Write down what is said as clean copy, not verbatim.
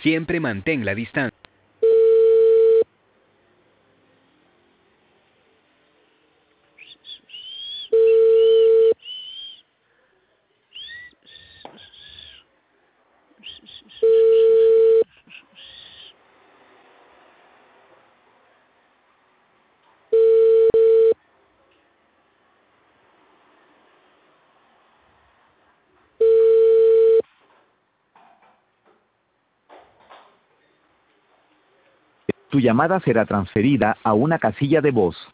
Siempre mantén la distancia. Tu llamada será transferida a una casilla de voz.